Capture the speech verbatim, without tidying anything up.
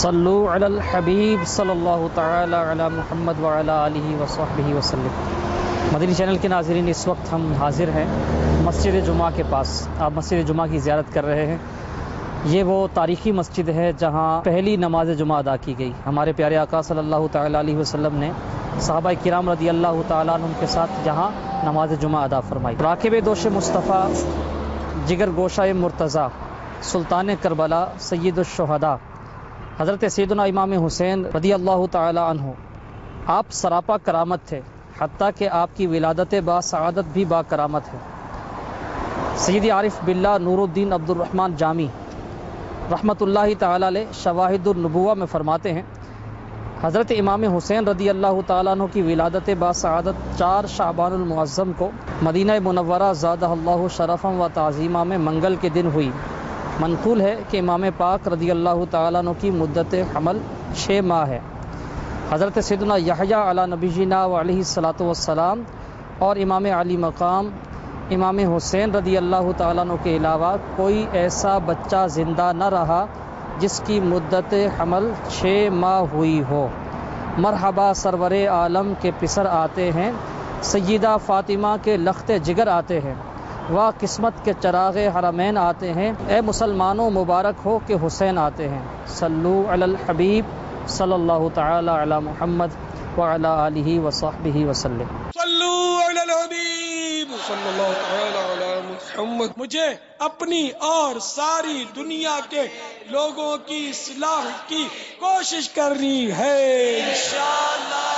صلو علی الحبیب صلی اللہ تعالی علی محمد وعلی آلہ وصحبہ وسلم۔ مدنی چینل کے ناظرین، اس وقت ہم حاضر ہیں مسجد جمعہ کے پاس۔ آپ مسجد جمعہ کی زیارت کر رہے ہیں۔ یہ وہ تاریخی مسجد ہے جہاں پہلی نماز جمعہ ادا کی گئی۔ ہمارے پیارے آقا صلی اللہ تعالی علیہ وسلم نے صحابہ کرام رضی اللہ تعالیٰ عنہ کے ساتھ یہاں نماز جمعہ ادا فرمائی۔ راکب دوش مصطفیٰ، جگر گوشہ مرتضیٰ، سلطان کربلا، سید الشہداء حضرت سیدنا امام حسین رضی اللہ تعالی عنہ، آپ سراپا کرامت تھے، حتیٰ کہ آپ کی ولادت با سعادت بھی با کرامت ہے۔ سید عارف باللہ نور الدین عبد الرحمن جامی رحمۃ اللہ تعالی علیہ شواہد النبوہ میں فرماتے ہیں، حضرت امام حسین رضی اللہ تعالیٰ عنہ کی ولادت با سعادت چار شعبان المعظم کو مدینہ منورہ زادہ اللہ شرفا و تعظیمہ میں منگل کے دن ہوئی۔ منقول ہے کہ امام پاک رضی اللہ تعالیٰ عنہ کی مدت حمل چھ ماہ ہے۔ حضرت سیدنا یحییٰ علی نبینا و علیہ الصلاۃ والسلام اور امام علی مقام امام حسین رضی اللہ تعالیٰ عنہ کے علاوہ کوئی ایسا بچہ زندہ نہ رہا جس کی مدت حمل چھ ماہ ہوئی ہو۔ مرحبا سرور عالم کے پسر آتے ہیں، سیدہ فاطمہ کے لخت جگر آتے ہیں، واہ قسمت کے چراغ حرمین آتے ہیں، اے مسلمانوں مبارک ہو کہ حسین آتے ہیں۔ صلو علی الحبیب صلی اللہ تعالی علی محمد وعلی آلہ وصحبہ وسلم۔ صلو علی الحبیب صلی اللہ تعالی علی محمد۔ مجھے اپنی اور ساری دنیا کے لوگوں کی اصلاح کی کوشش کرنی ہے انشاءاللہ۔